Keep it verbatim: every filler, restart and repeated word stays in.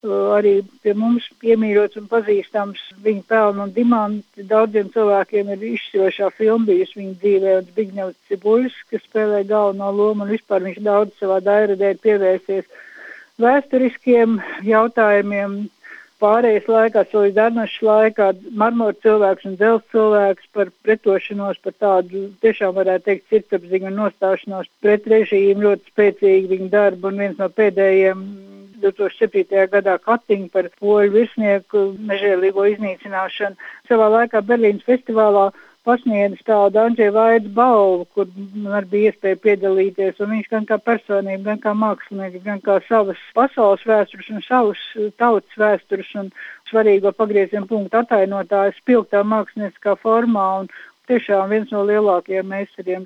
arī pie mums piemīļots un pazīstams. Viņa pelna un dimanti daudziem cilvēkiem ir izšķirošā filma bijusi viņa dzīvē, un Zbigņevs Cibuļs, kas spēlē galveno lomu, un vispār viņš daudz savā dairadē ir pievērsies vēsturiskiem jautājumiem. Pārējais laikā, Solidarnošas laikā, marmora cilvēks un dzelzs cilvēks par pretošanos, par tādu tiešām varētu teikt sirdsapziņu un nostāšanos pret režīmu, ļoti spēcīgi viņa darbu, un viens no pēdējiem divi tūkstoši septītajā gadā Katiņa par poļu virsnieku nežēlīgo iznīcināšanu. Savā laikā Berlīnas festivālā pasniedz tādu Andžeja Vaidas balvu, kur man arī bija iespēja piedalīties, un viņš gan kā personība, gan kā mākslinieks, gan kā savas pasaules vēstures un savas tautas vēstures un svarīgo pagrieziena punktu atainotājs spilgtā mākslinieckā formā un tiešām viens no lielākajiem meistariem.